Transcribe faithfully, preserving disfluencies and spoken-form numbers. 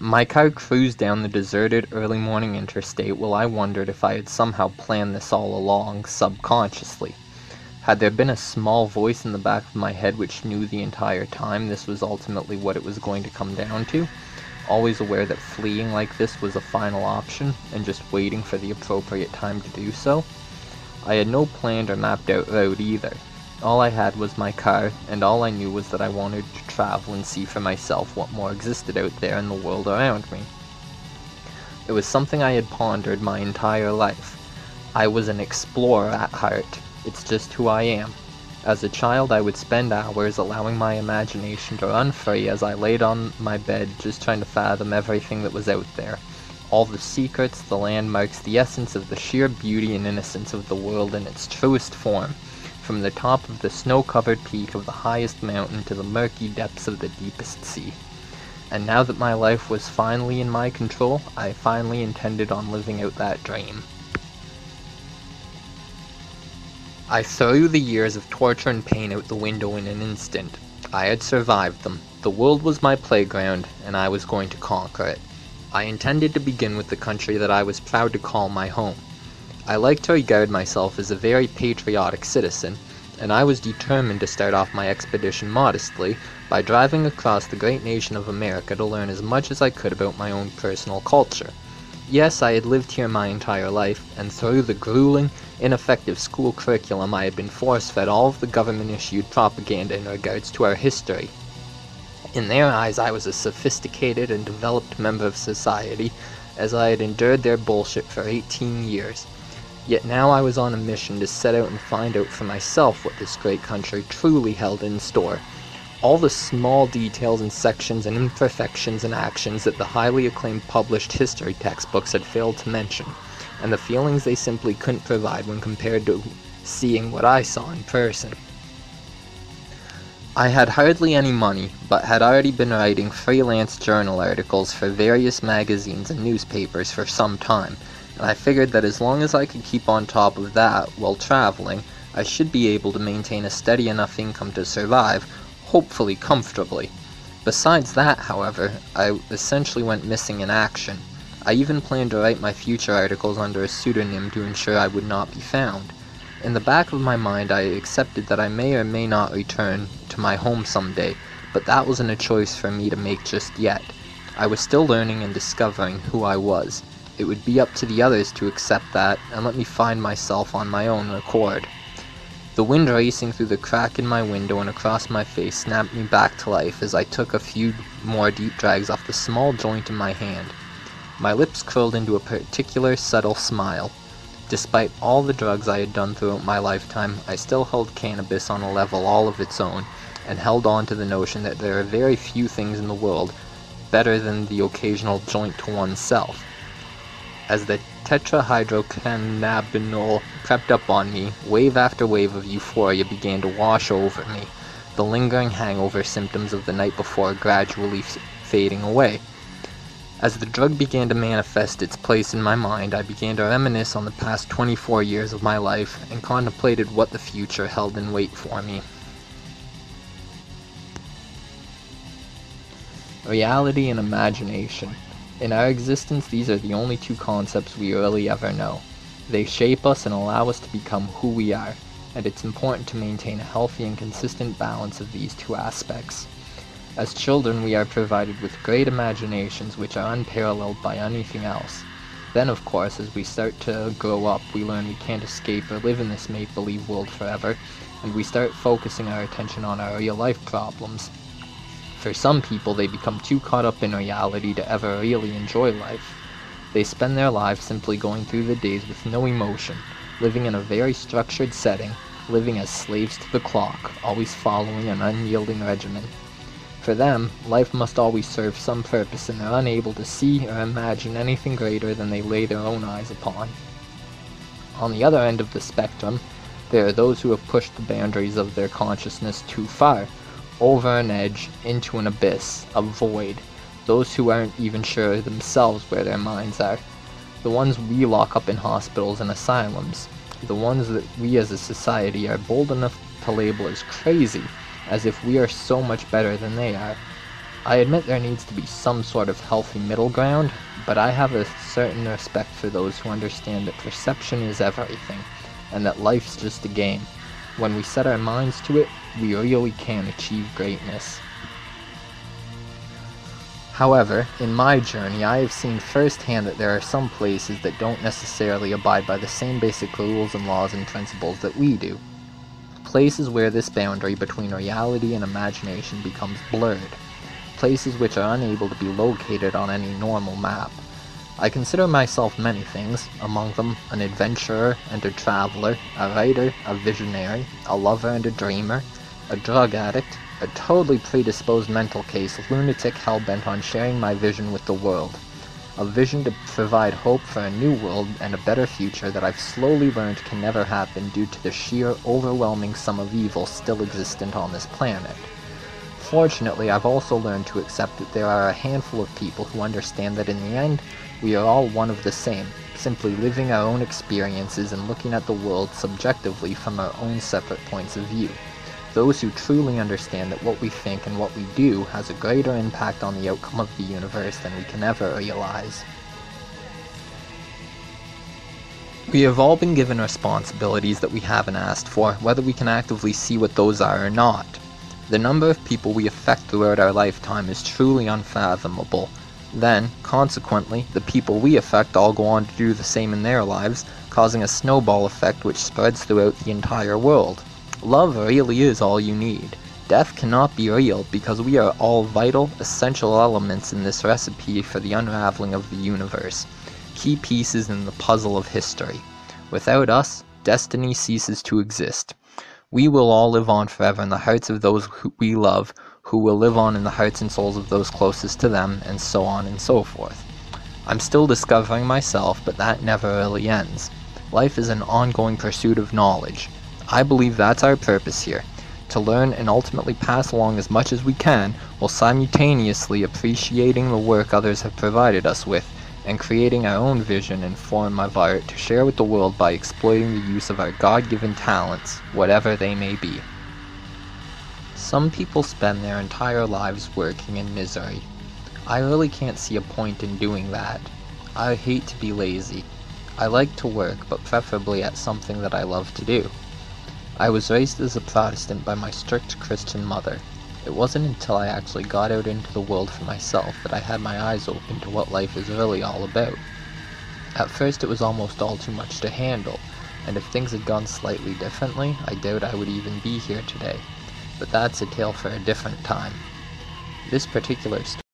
My car cruised down the deserted early morning interstate while I wondered if I had somehow planned this all along, subconsciously. Had there been a small voice in the back of my head which knew the entire time this was ultimately what it was going to come down to, always aware that fleeing like this was a final option, and just waiting for the appropriate time to do so? I had no planned or mapped out route either. All I had was my car, and all I knew was that I wanted to travel and see for myself what more existed out there in the world around me. It was something I had pondered my entire life. I was an explorer at heart. It's just who I am. As a child, I would spend hours allowing my imagination to run free as I laid on my bed just trying to fathom everything that was out there. All the secrets, the landmarks, the essence of the sheer beauty and innocence of the world in its truest form. From the top of the snow-covered peak of the highest mountain to the murky depths of the deepest sea. And now that my life was finally in my control, I finally intended on living out that dream. I threw the years of torture and pain out the window in an instant. I had survived them. The world was my playground, and I was going to conquer it. I intended to begin with the country that I was proud to call my home. I like to regard myself as a very patriotic citizen, and I was determined to start off my expedition modestly by driving across the great nation of America to learn as much as I could about my own personal culture. Yes, I had lived here my entire life, and through the grueling, ineffective school curriculum I had been force-fed all of the government-issued propaganda in regards to our history. In their eyes, I was a sophisticated and developed member of society, as I had endured their bullshit for eighteen years. Yet now I was on a mission to set out and find out for myself what this great country truly held in store. All the small details and sections and imperfections and actions that the highly acclaimed published history textbooks had failed to mention, and the feelings they simply couldn't provide when compared to seeing what I saw in person. I had hardly any money, but had already been writing freelance journal articles for various magazines and newspapers for some time, and I figured that as long as I could keep on top of that while traveling, I should be able to maintain a steady enough income to survive, hopefully comfortably. Besides that, however, I essentially went missing in action. I even planned to write my future articles under a pseudonym to ensure I would not be found. In the back of my mind, I accepted that I may or may not return to my home someday, but that wasn't a choice for me to make just yet. I was still learning and discovering who I was. It would be up to the others to accept that and let me find myself on my own accord. The wind racing through the crack in my window and across my face snapped me back to life as I took a few more deep drags off the small joint in my hand. My lips curled into a particular subtle smile. Despite all the drugs I had done throughout my lifetime, I still held cannabis on a level all of its own, and held on to the notion that there are very few things in the world better than the occasional joint to oneself. As the tetrahydrocannabinol crept up on me, wave after wave of euphoria began to wash over me, the lingering hangover symptoms of the night before gradually f- fading away. As the drug began to manifest its place in my mind, I began to reminisce on the past twenty-four years of my life and contemplated what the future held in wait for me. Reality and imagination. In our existence, these are the only two concepts we really ever know. They shape us and allow us to become who we are, and it's important to maintain a healthy and consistent balance of these two aspects. As children, we are provided with great imaginations which are unparalleled by anything else. Then, of course, as we start to grow up, we learn we can't escape or live in this make-believe world forever, and we start focusing our attention on our real-life problems. For some people, they become too caught up in reality to ever really enjoy life. They spend their lives simply going through the days with no emotion, living in a very structured setting, living as slaves to the clock, always following an unyielding regimen. For them, life must always serve some purpose, and they're unable to see or imagine anything greater than they lay their own eyes upon. On the other end of the spectrum, there are those who have pushed the boundaries of their consciousness too far, over an edge, into an abyss, a void, those who aren't even sure themselves where their minds are, the ones we lock up in hospitals and asylums, the ones that we as a society are bold enough to label as crazy, as if we are so much better than they are. I admit there needs to be some sort of healthy middle ground, but I have a certain respect for those who understand that perception is everything, and that life's just a game. When we set our minds to it, we really can achieve greatness. However, in my journey, I have seen firsthand that there are some places that don't necessarily abide by the same basic rules and laws and principles that we do. Places where this boundary between reality and imagination becomes blurred. Places which are unable to be located on any normal map. I consider myself many things, among them an adventurer and a traveler, a writer, a visionary, a lover and a dreamer, a drug addict, a totally predisposed mental case lunatic hell-bent on sharing my vision with the world. A vision to provide hope for a new world and a better future that I've slowly learned can never happen due to the sheer, overwhelming sum of evil still existent on this planet. Fortunately, I've also learned to accept that there are a handful of people who understand that in the end, we are all one of the same, simply living our own experiences and looking at the world subjectively from our own separate points of view. Those who truly understand that what we think and what we do has a greater impact on the outcome of the universe than we can ever realize. We have all been given responsibilities that we haven't asked for, whether we can actively see what those are or not. The number of people we affect throughout our lifetime is truly unfathomable. Then, consequently, the people we affect all go on to do the same in their lives, causing a snowball effect which spreads throughout the entire world. Love really is all you need. Death cannot be real because we are all vital, essential elements in this recipe for the unraveling of the universe, key pieces in the puzzle of history. Without us, destiny ceases to exist. We will all live on forever in the hearts of those who we love, who will live on in the hearts and souls of those closest to them, and so on and so forth. I'm still discovering myself, but that never really ends. Life is an ongoing pursuit of knowledge. I believe that's our purpose here, to learn and ultimately pass along as much as we can, while simultaneously appreciating the work others have provided us with, and creating our own vision and form of art to share with the world by exploiting the use of our God-given talents, whatever they may be. Some people spend their entire lives working in misery. I really can't see a point in doing that. I hate to be lazy. I like to work, but preferably at something that I love to do. I was raised as a Protestant by my strict Christian mother. It wasn't until I actually got out into the world for myself that I had my eyes open to what life is really all about. At first it was almost all too much to handle, and if things had gone slightly differently, I doubt I would even be here today. But that's a tale for a different time. This particular story